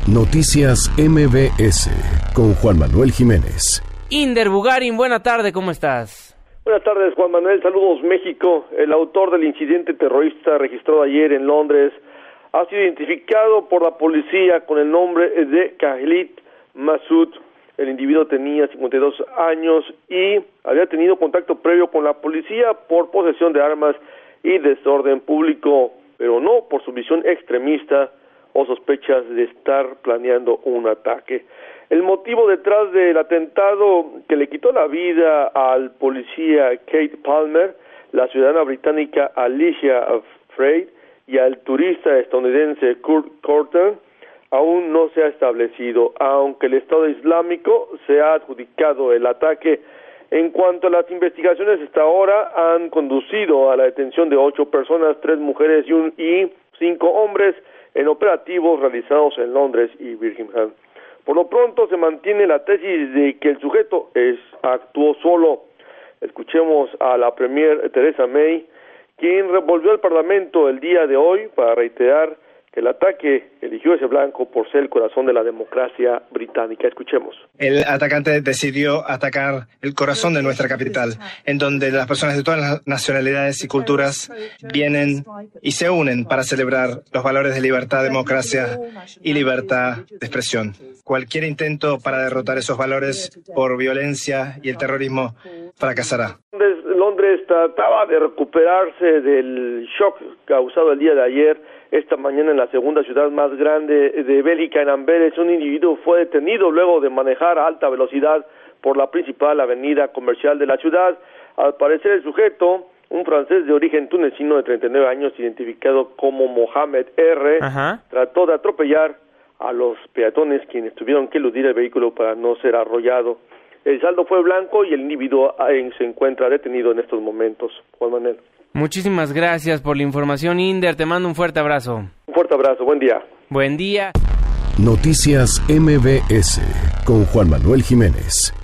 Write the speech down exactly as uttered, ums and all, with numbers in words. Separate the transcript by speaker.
Speaker 1: Noticias M V S con Juan Manuel Jiménez.
Speaker 2: Inder Bugarin, buena tarde, ¿cómo estás?
Speaker 3: Buenas tardes, Juan Manuel, saludos México. El autor del incidente terrorista registrado ayer en Londres ha sido identificado por la policía con el nombre de Khalid Masood. El individuo tenía cincuenta y dos años y había tenido contacto previo con la policía por posesión de armas y desorden público, pero no por su visión extremista o sospechas de estar planeando un ataque. El motivo detrás del atentado que le quitó la vida al policía Kate Palmer, la ciudadana británica Alicia Freyd y al turista estadounidense Kurt Courtney aún no se ha establecido, aunque el Estado Islámico se ha adjudicado el ataque. En cuanto a las investigaciones, hasta ahora han conducido a la detención de ocho personas, tres mujeres y, un, y cinco hombres, en operativos realizados en Londres y Birmingham. Por lo pronto se mantiene la tesis de que el sujeto es, actuó solo. Escuchemos a la Premier Theresa May, quien volvió al Parlamento el día de hoy para reiterar que el ataque eligió ese blanco por ser el corazón de la democracia británica. Escuchemos.
Speaker 4: El atacante decidió atacar el corazón de nuestra capital, en donde las personas de todas las nacionalidades y culturas vienen y se unen para celebrar los valores de libertad, democracia y libertad de expresión. Cualquier intento para derrotar esos valores por violencia y el terrorismo fracasará.
Speaker 3: Londres trataba de recuperarse del shock causado el día de ayer. Esta mañana en la segunda ciudad más grande de Bélgica, en Amberes, un individuo fue detenido luego de manejar a alta velocidad por la principal avenida comercial de la ciudad. Al parecer el sujeto, un francés de origen tunecino de treinta y nueve años, identificado como Mohamed R., Ajá. trató de atropellar a los peatones, quienes tuvieron que eludir el vehículo para no ser arrollado. El saldo fue blanco y el individuo se encuentra detenido en estos momentos. Juan Manuel.
Speaker 2: Muchísimas gracias por la información, Inder. Te mando un fuerte abrazo.
Speaker 3: Un fuerte abrazo. Buen día.
Speaker 2: Buen día.
Speaker 1: Noticias M V S con Juan Manuel Jiménez.